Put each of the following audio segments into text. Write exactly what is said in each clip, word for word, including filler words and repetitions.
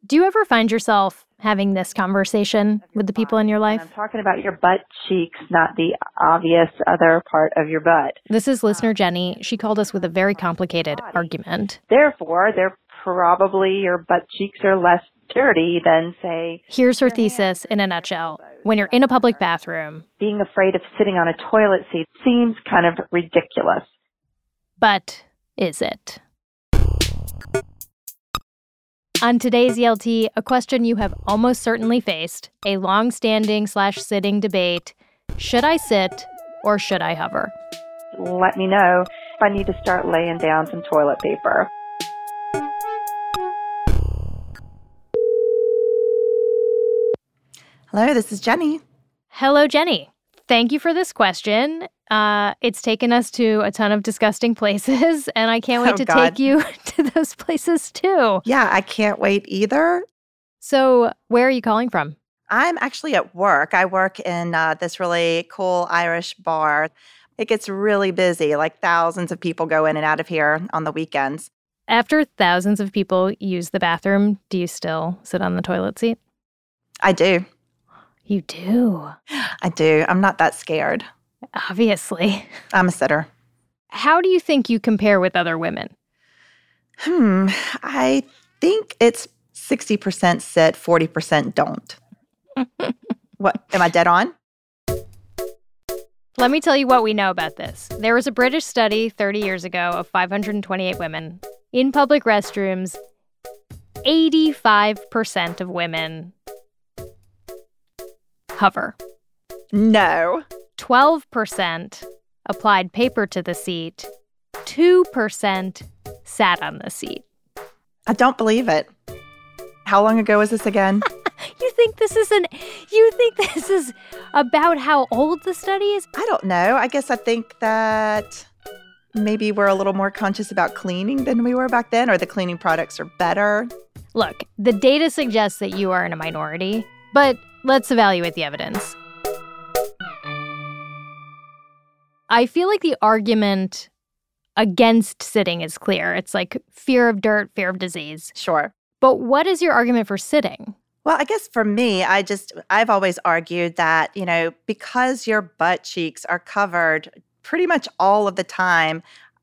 Do you ever find yourself having this conversation with the people in your life? I'm talking about your butt cheeks, not the obvious other part of your butt. This is listener Jenny. She called us with a very complicated argument. Therefore, they're probably your butt cheeks are less dirty than, say... Here's her thesis in a nutshell. When you're in a public bathroom... being afraid of sitting on a toilet seat seems kind of ridiculous. But is it? On today's E L T, a question you have almost certainly faced, a long-standing slash sitting debate. Should I sit or should I hover? Let me know if I need to start laying down some toilet paper. Hello, this is Jenny. Hello, Jenny. Thank you for this question. Uh, it's taken us to a ton of disgusting places, and I can't wait Oh, to God. take you to those places, too. Yeah, I can't wait either. So where are you calling from? I'm actually at work. I work in uh, this really cool Irish bar. It gets really busy, like thousands of people go in and out of here on the weekends. After thousands of people use the bathroom, do you still sit on the toilet seat? I do. You do? I do. I'm not that scared. Obviously. I'm a sitter. How do you think you compare with other women? Hmm. I think it's sixty percent sit, forty percent don't. What? Am I dead on? Let me tell you what we know about this. There was a British study thirty years ago of five hundred twenty-eight women. In public restrooms, eighty-five percent of women hover. No. twelve percent applied paper to the seat. two percent sat on the seat. I don't believe it. How long ago was this again? You think this is an you think this is about how old the study is? I don't know. I guess I think that maybe we're a little more conscious about cleaning than we were back then, or the cleaning products are better. Look, the data suggests that you are in a minority, but let's evaluate the evidence. I feel like the argument against sitting is clear. It's like fear of dirt, fear of disease. Sure. But what is your argument for sitting? Well, I guess for me, I just, I've always argued that, you know, because your butt cheeks are covered pretty much all of the time,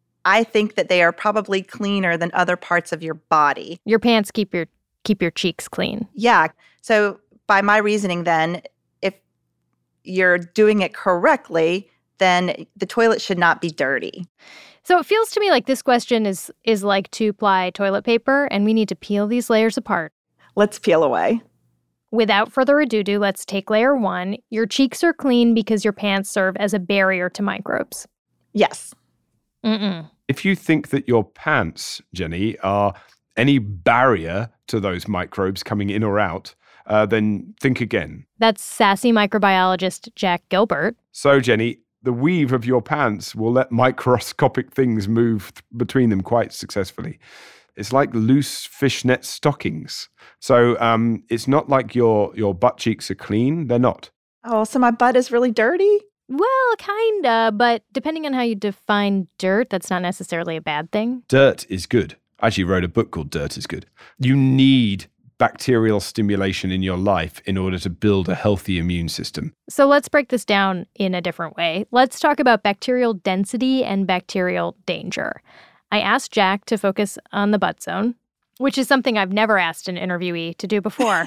I think that they are probably cleaner than other parts of your body. Your pants keep your keep your cheeks clean. Yeah. So by my reasoning then, if you're doing it correctly, then the toilet should not be dirty. So it feels to me like this question is is like two-ply toilet paper, and we need to peel these layers apart. Let's peel away. Without further ado, let's take layer one. Your cheeks are clean because your pants serve as a barrier to microbes. Yes. Mm-mm. If you think that your pants, Jenny, are any barrier to those microbes coming in or out, uh, then think again. That's sassy microbiologist Jack Gilbert. So, Jenny, the weave of your pants will let microscopic things move th- between them quite successfully. It's like loose fishnet stockings. So um, it's not like your your butt cheeks are clean. They're not. Oh, so my butt is really dirty? Well, kinda, but depending on how you define dirt, that's not necessarily a bad thing. Dirt is good. I actually wrote a book called Dirt is Good. You need bacterial stimulation in your life in order to build a healthy immune system. So let's break this down in a different way. Let's talk about bacterial density and bacterial danger. I asked Jack to focus on the butt zone, which is something I've never asked an interviewee to do before.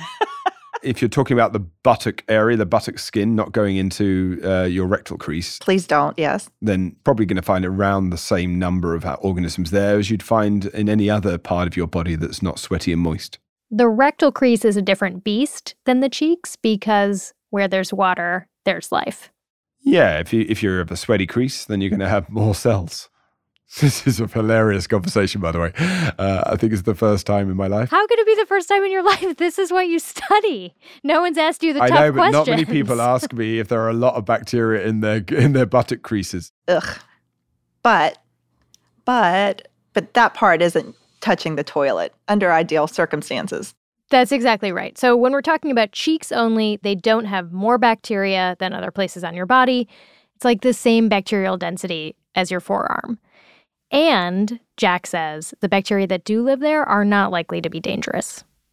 If you're talking about the buttock area, the buttock skin, not going into uh, your rectal crease, Please don't, yes. then probably going to find around the same number of organisms there as you'd find in any other part of your body that's not sweaty and moist. The rectal crease is a different beast than the cheeks because where there's water, there's life. Yeah, if, you, if you're of a sweaty crease, then you're going to have more cells. This is a hilarious conversation, by the way. Uh, I think it's the first time in my life. How could it be the first time in your life? This is what you study. No one's asked you the I tough know, but questions. not many people ask me if there are a lot of bacteria in their in their buttock creases. Ugh. But, but, but that part isn't touching the toilet under ideal circumstances. That's exactly right. So when we're talking about cheeks only, they don't have more bacteria than other places on your body. It's like the same bacterial density as your forearm. And, Jack says, the bacteria that do live there are not likely to be dangerous.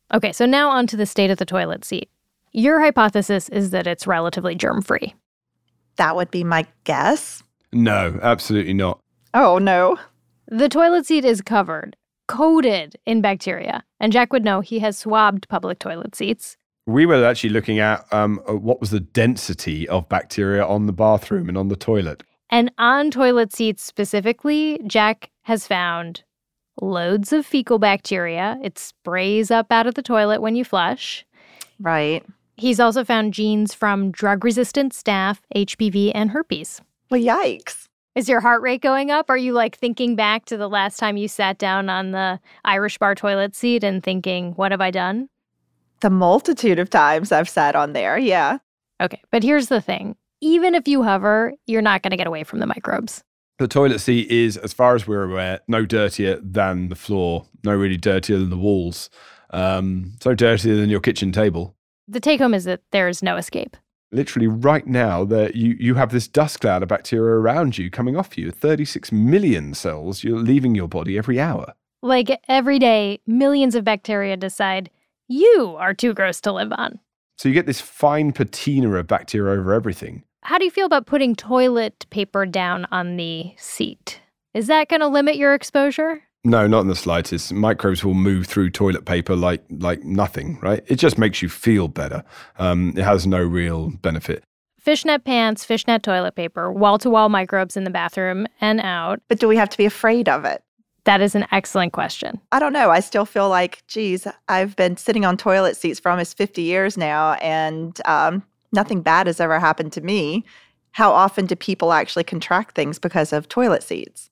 Okay, so now on to the state of the toilet seat. Your hypothesis is that it's relatively germ-free. That would be my guess. No, absolutely not. Oh, no. The toilet seat is covered, coated in bacteria. And Jack would know he has swabbed public toilet seats. We were actually looking at um, what was the density of bacteria on the bathroom and on the toilet. And on toilet seats specifically, Jack has found loads of fecal bacteria. It sprays up out of the toilet when you flush. Right. He's also found genes from drug-resistant staph, H P V, and herpes. Well, yikes. Is your heart rate going up? Are you, like, thinking back to the last time you sat down on the Irish bar toilet seat and thinking, what have I done? The multitude of times I've sat on there, yeah. Okay, but here's the thing. Even if you hover, you're not going to get away from the microbes. The toilet seat is, as far as we're aware, no dirtier than the floor, no really dirtier than the walls, um, so dirtier than your kitchen table. The take-home is that there is no escape. Literally right now, that you, you have this dust cloud of bacteria around you coming off you. thirty-six million cells you're leaving your body every hour. Like every day, millions of bacteria decide you are too gross to live on. So you get this fine patina of bacteria over everything. How do you feel about putting toilet paper down on the seat? Is that going to limit your exposure? No, not in the slightest. Microbes will move through toilet paper like like nothing, right? It just makes you feel better. Um, it has no real benefit. Fishnet pants, fishnet toilet paper, wall-to-wall microbes in the bathroom and out. But do we have to be afraid of it? That is an excellent question. I don't know. I still feel like, geez, I've been sitting on toilet seats for almost fifty years now, and um, nothing bad has ever happened to me. How often do people actually contract things because of toilet seats?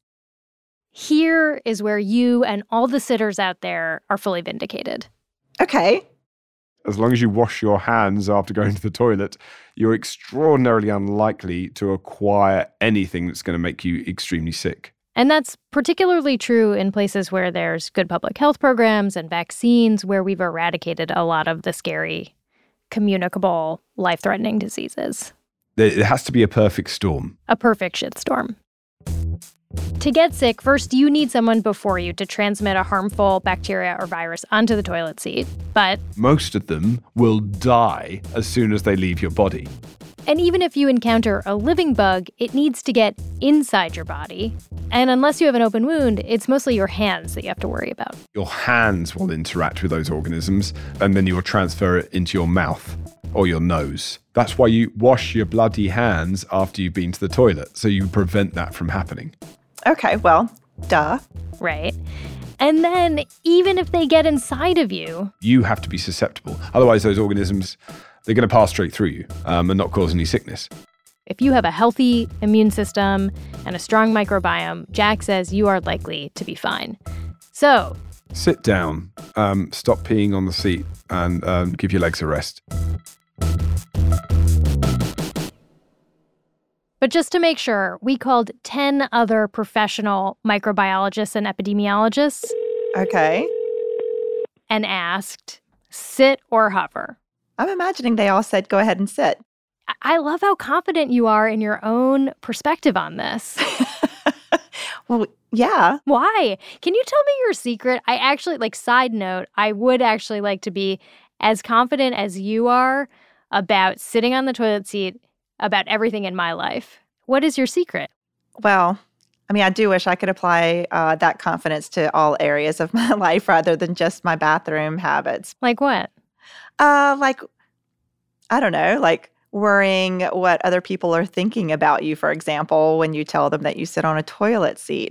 Here is where you and all the sitters out there are fully vindicated. Okay. As long as you wash your hands after going to the toilet, you're extraordinarily unlikely to acquire anything that's going to make you extremely sick. And that's particularly true in places where there's good public health programs and vaccines, where we've eradicated a lot of the scary, communicable, life-threatening diseases. It has to be a perfect storm. A perfect shitstorm. To get sick, first you need someone before you to transmit a harmful bacteria or virus onto the toilet seat. But most of them will die as soon as they leave your body. And even if you encounter a living bug, it needs to get inside your body. And unless you have an open wound, it's mostly your hands that you have to worry about. Your hands will interact with those organisms, and then you will transfer it into your mouth or your nose. That's why you wash your bloody hands after you've been to the toilet, so you prevent that from happening. Okay, well, duh. Right. And then, even if they get inside of you, you have to be susceptible. Otherwise, those organisms, they're going to pass straight through you um, and not cause any sickness. If you have a healthy immune system and a strong microbiome, Jack says you are likely to be fine. So, sit down, um, stop peeing on the seat, and um, give your legs a rest. But just to make sure, we called ten other professional microbiologists and epidemiologists. Okay. And asked, sit or hover? I'm imagining they all said, go ahead and sit. I love how confident you are in your own perspective on this. Well, yeah. Why? Can you tell me your secret? I actually, like, side note, I would actually like to be as confident as you are about sitting on the toilet seat about everything in my life. What is your secret? Well, I mean, I do wish I could apply uh, that confidence to all areas of my life rather than just my bathroom habits. Like what? Uh, like, I don't know, like worrying what other people are thinking about you, for example, when you tell them that you sit on a toilet seat.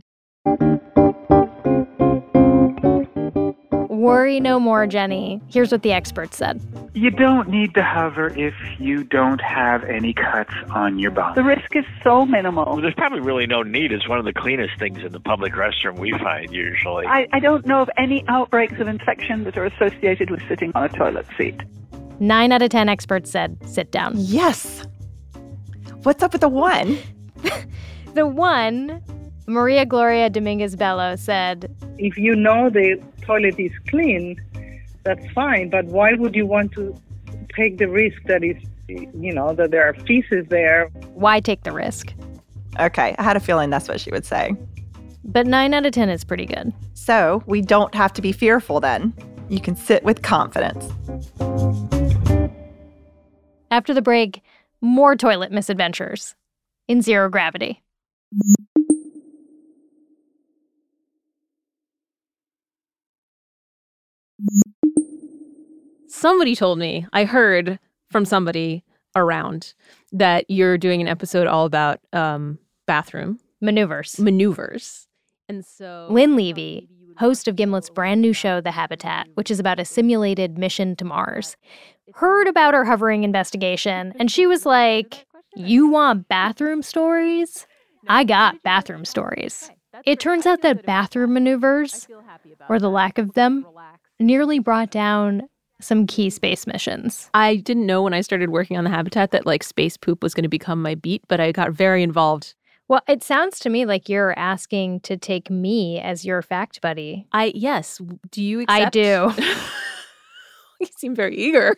Worry no more, Jenny. Here's what the experts said. You don't need to hover if you don't have any cuts on your body. The risk is so minimal. Well, there's probably really no need. It's one of the cleanest things in the public restroom we find usually. I, I don't know of any outbreaks of infection that are associated with sitting on a toilet seat. Nine out of ten experts said sit down. Yes. What's up with the one? The one, Maria Gloria Dominguez Bello, said, if you know the toilet is clean, that's fine. But why would you want to take the risk that is, you know, that there are feces there? Why take the risk? Okay, I had a feeling that's what she would say. But nine out of ten is pretty good. So we don't have to be fearful then. you can sit with confidence. After the break, more toilet misadventures in Zero Gravity. Somebody told me, I heard from somebody around, that you're doing an episode all about um, bathroom Maneuvers. maneuvers. And so Lynn Levy, host of Gimlet's brand new show, The Habitat, which is about a simulated mission to Mars, heard about our hovering investigation, and she was like, you want bathroom stories? I got bathroom stories. It turns out that bathroom maneuvers, or the lack of them, nearly brought down some key space missions. I didn't know when I started working on The Habitat that like space poop was going to become my beat, but I got very involved. Well, it sounds to me like you're asking to take me as your fact buddy. I, yes. Do you accept? I do. You seem very eager.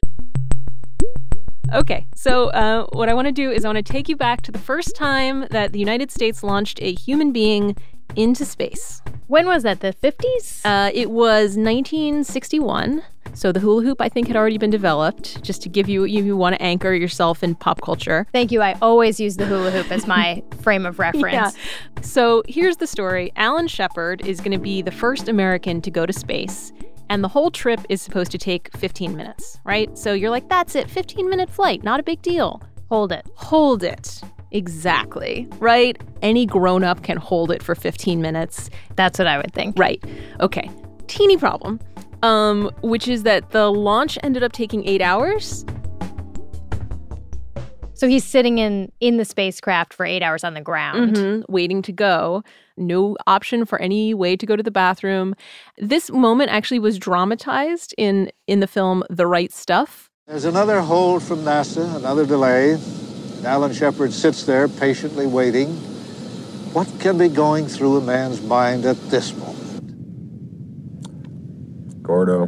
Okay, so uh, what I want to do is I want to take you back to the first time that the United States launched a human being into space. When was that, the fifties? Uh, it was nineteen sixty-one. So the hula hoop, I think, had already been developed, just to give you, you, you want to anchor yourself in pop culture. Thank you. I always use the hula hoop as my frame of reference. Yeah. So here's the story. Alan Shepard is going to be the first American to go to space. And the whole trip is supposed to take fifteen minutes, right? So you're like, that's it, fifteen-minute flight, not a big deal. Hold it. Hold it. Exactly, right? Any grown-up can hold it for fifteen minutes. That's what I would think. Right. Okay. Teeny problem, um, which is that the launch ended up taking eight hours. So he's sitting in, in the spacecraft for eight hours on the ground. Mm-hmm, waiting to go. No option for any way to go to the bathroom. This moment actually was dramatized in, in the film The Right Stuff. There's another hold from NASA, another delay. Alan Shepard sits there patiently waiting. What can be going through a man's mind at this moment? Gordo.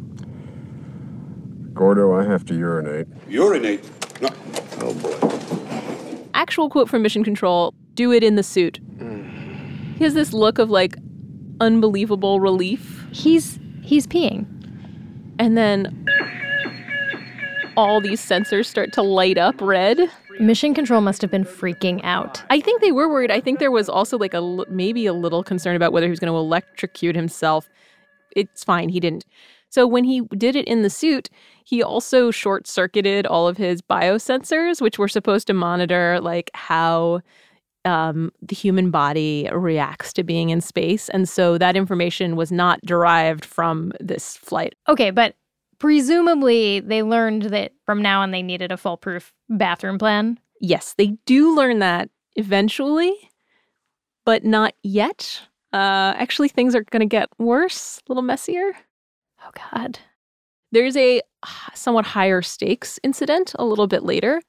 Gordo, I have to urinate. Urinate? No. Oh, boy. Actual quote from Mission Control, do it in the suit. He has this look of, like, unbelievable relief. He's he's peeing. And then all these sensors start to light up red. Mission Control must have been freaking out. I think they were worried. I think there was also, like, a maybe a little concern about whether he was going to electrocute himself. It's fine. He didn't. So when he did it in the suit, he also short-circuited all of his biosensors, which were supposed to monitor, like, how um, the human body reacts to being in space. And so that information was not derived from this flight. Okay, but presumably they learned that from now on they needed a foolproof bathroom plan. Yes, they do learn that eventually, but not yet. Uh, actually, things are going to get worse, a little messier. Oh, God. There's a somewhat higher stakes incident a little bit later.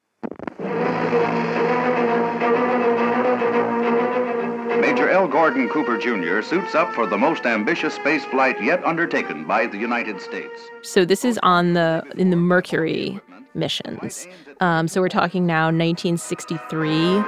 Major L. Gordon Cooper Junior suits up for the most ambitious space flight yet undertaken by the United States. So this is on the in the Mercury missions. Um, so we're talking now nineteen sixty-three.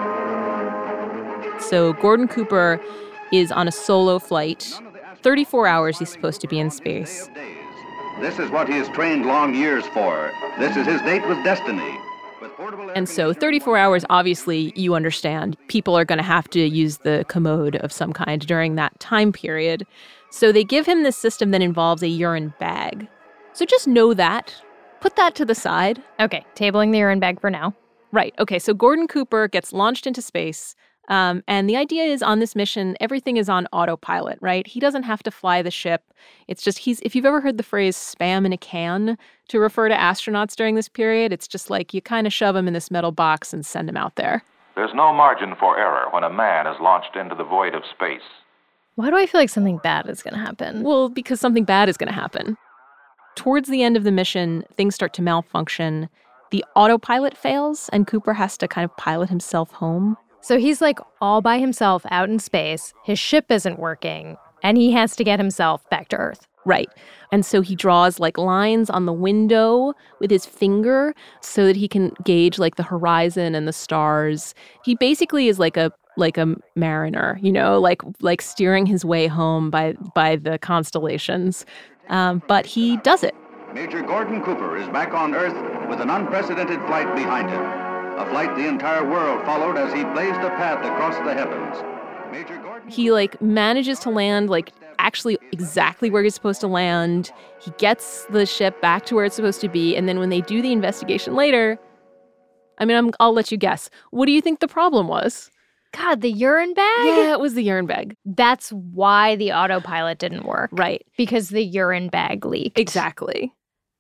So Gordon Cooper is on a solo flight. thirty-four hours he's supposed to be in space. This is what he has trained long years for. This is his date with destiny. And so thirty-four hours, obviously, you understand, people are going to have to use the commode of some kind during that time period. So they give him this system that involves a urine bag. So just know that. Put that to the side. Okay, tabling the urine bag for now. Right. Okay, so Gordon Cooper gets launched into space. Um, and the idea is on this mission, everything is on autopilot, right? He doesn't have to fly the ship. It's just he's, if you've ever heard the phrase spam in a can to refer to astronauts during this period, it's just like you kind of shove them in this metal box and send them out there. There's no margin for error when a man is launched into the void of space. Why do I feel like something bad is going to happen? Well, because something bad is going to happen. Towards the end of the mission, things start to malfunction. The autopilot fails, and Cooper has to kind of pilot himself home. So he's like all by himself out in space, his ship isn't working, and he has to get himself back to Earth. Right. And so he draws like lines on the window with his finger so that he can gauge like the horizon and the stars. He basically is like a like a mariner, you know, like like steering his way home by by the constellations. Um, but he does it. Major Gordon Cooper is back on Earth with an unprecedented flight behind him. A flight the entire world followed as he blazed a path across the heavens. Major Gordon He, like, manages to land, like, actually exactly where he's supposed to land. He gets the ship back to where it's supposed to be. And then when they do the investigation later, I mean, I'm, I'll let you guess. What do you think the problem was? God, the urine bag? Yeah, it was the urine bag. That's why the autopilot didn't work. Right. Because the urine bag leaked. Exactly.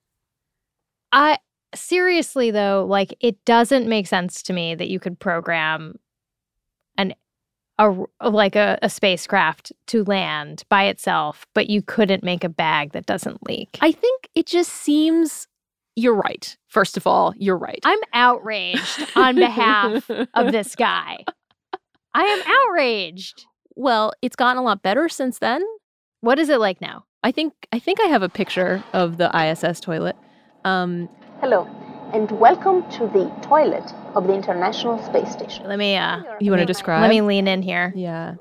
I seriously, though, like, it doesn't make sense to me that you could program an a like a, a spacecraft to land by itself, but you couldn't make a bag that doesn't leak. I think it just seems... You're right. First of all, you're right. I'm outraged on behalf of this guy. I am outraged. Well, it's gotten a lot better since then. What is it like now? I think I think I have a picture of the I S S toilet. Um, Hello, and welcome to the toilet of the International Space Station. Let me, uh... You want to describe? Let me lean in here. Yeah.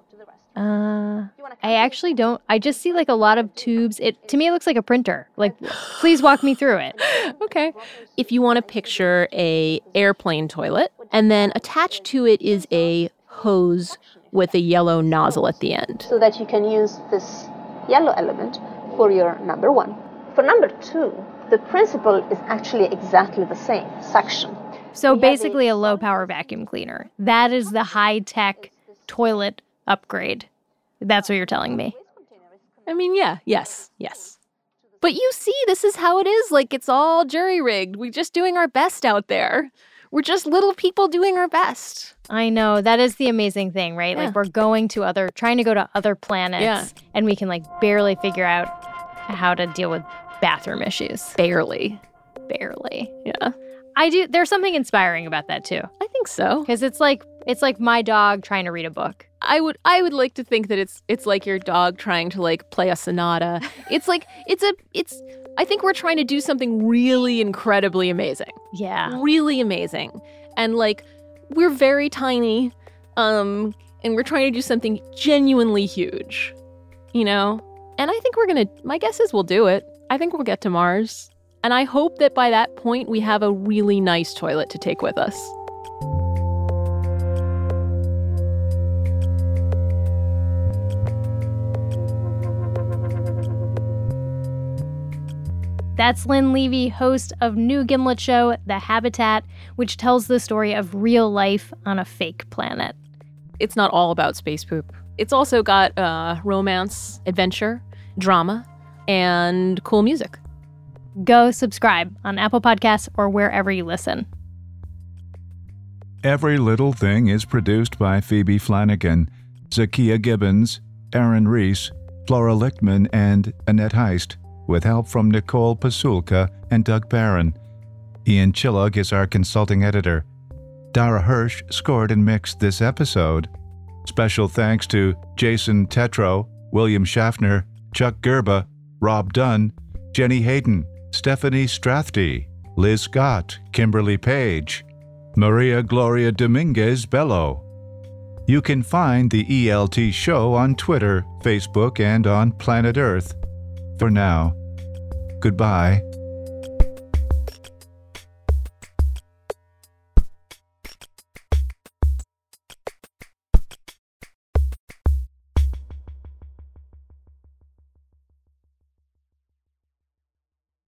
Uh, I actually don't... I just see, like, a lot of tubes. It To me, it looks like a printer. Like, please walk me through it. Okay. If you want to picture a airplane toilet, and then attached to it is a hose with a yellow nozzle at the end. So that you can use this yellow element for your number one. For number two, the principle is actually exactly the same, suction. So basically a low-power vacuum cleaner. That is the high-tech toilet upgrade. That's what you're telling me. I mean, yeah, yes, yes. But you see, this is how it is. Like, it's all jury-rigged. We're just doing our best out there. We're just little people doing our best. I know. That is the amazing thing, right? Yeah. Like, we're going to other, trying to go to other planets, Yeah. and we can, like, barely figure out how to deal with bathroom issues. Barely. Barely. Yeah. I do. There's something inspiring about that, too. I think so. Because it's like, it's like my dog trying to read a book. I would I would like to think that it's it's like your dog trying to, like, play a sonata. It's like it's a it's I think we're trying to do something really incredibly amazing. Yeah. Really amazing. And, like, we're very tiny, um, and we're trying to do something genuinely huge. You know? And I think we're gonna my guess is we'll do it. I think we'll get to Mars. And I hope that by that point we have a really nice toilet to take with us. That's Lynn Levy, host of New Gimlet show, The Habitat, which tells the story of real life on a fake planet. It's not all about space poop. It's also got uh, romance, adventure, drama, and cool music. Go subscribe on Apple Podcasts or wherever you listen. Every Little Thing is produced by Phoebe Flanagan, Zakiya Gibbons, Aaron Reese, Flora Lichtman, and Annette Heist, with help from Nicole Pasulka and Doug Barron. Ian Chillog is our consulting editor. Dara Hirsch scored and mixed this episode. Special thanks to Jason Tetro, William Schaffner, Chuck Gerba, Rob Dunn, Jenny Hayden, Stephanie Strathty, Liz Scott, Kimberly Page, Maria Gloria Dominguez Bello. You can find the E L T show on Twitter, Facebook, and on Planet Earth. For now, goodbye.